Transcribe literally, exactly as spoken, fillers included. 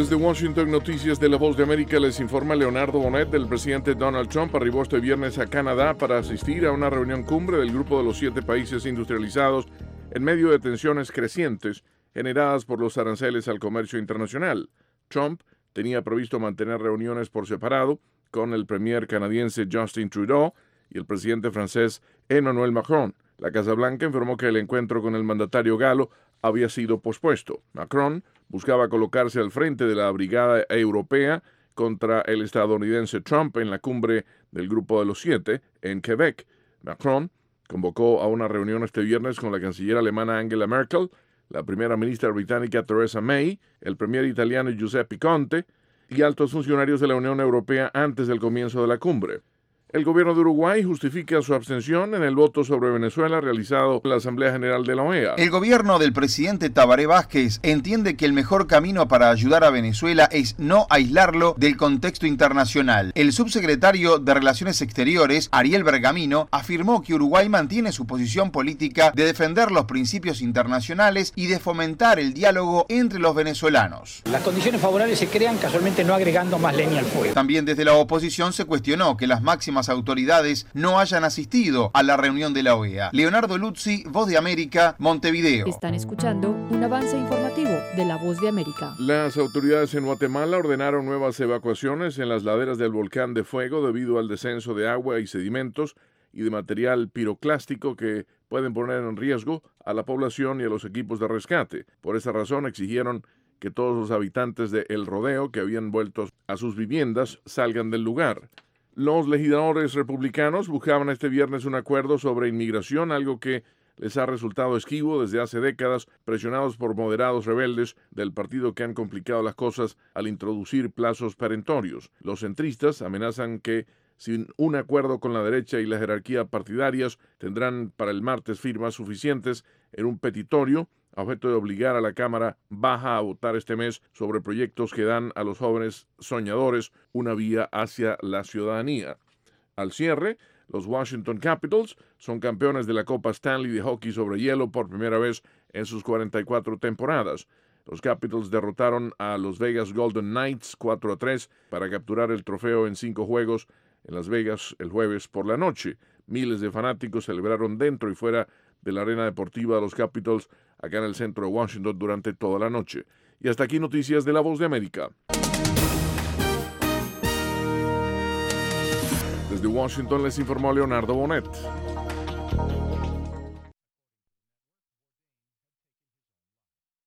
Desde Washington, Noticias de La Voz de América, les informa Leonardo Bonet. El presidente Donald Trump arribó este viernes a Canadá para asistir a una reunión cumbre del grupo de los siete países industrializados en medio de tensiones crecientes generadas por los aranceles al comercio internacional. Trump tenía previsto mantener reuniones por separado con el premier canadiense Justin Trudeau y el presidente francés Emmanuel Macron. La Casa Blanca informó que el encuentro con el mandatario galo había sido pospuesto. Macron buscaba colocarse al frente de la brigada europea contra el estadounidense Trump en la cumbre del Grupo de los Siete en Quebec. Macron convocó a una reunión este viernes con la canciller alemana Angela Merkel, la primera ministra británica Theresa May, el premier italiano Giuseppe Conte y altos funcionarios de la Unión Europea antes del comienzo de la cumbre. El gobierno de Uruguay justifica su abstención en el voto sobre Venezuela realizado en la Asamblea General de la O E A. El gobierno del presidente Tabaré Vázquez entiende que el mejor camino para ayudar a Venezuela es no aislarlo del contexto internacional. El subsecretario de Relaciones Exteriores, Ariel Bergamino, afirmó que Uruguay mantiene su posición política de defender los principios internacionales y de fomentar el diálogo entre los venezolanos. Las condiciones favorables se crean casualmente no agregando más leña al fuego. También desde la oposición se cuestionó que las máximas autoridades no hayan asistido a la reunión de la O E A. Leonardo Luzzi, Voz de América, Montevideo. Están escuchando un avance informativo de La Voz de América. Las autoridades en Guatemala ordenaron nuevas evacuaciones en las laderas del volcán de Fuego debido al descenso de agua y sedimentos y de material piroclástico que pueden poner en riesgo a la población y a los equipos de rescate. Por esa razón exigieron que todos los habitantes de El Rodeo que habían vuelto a sus viviendas salgan del lugar. Los legisladores republicanos buscaban este viernes un acuerdo sobre inmigración, algo que les ha resultado esquivo desde hace décadas, presionados por moderados rebeldes del partido que han complicado las cosas al introducir plazos perentorios. Los centristas amenazan que, sin un acuerdo con la derecha y la jerarquía partidarias, tendrán para el martes firmas suficientes en un petitorio a objeto de obligar a la Cámara Baja a votar este mes sobre proyectos que dan a los jóvenes soñadores una vía hacia la ciudadanía. Al cierre, los Washington Capitals son campeones de la Copa Stanley de hockey sobre hielo por primera vez en sus cuarenta y cuatro temporadas. Los Capitals derrotaron a los Vegas Golden Knights cuatro a tres para capturar el trofeo en cinco juegos en Las Vegas el jueves por la noche. Miles de fanáticos celebraron dentro y fuera de la arena deportiva de los Capitals acá en el centro de Washington durante toda la noche. Y hasta aquí noticias de La Voz de América. Desde Washington les informó Leonardo Bonet.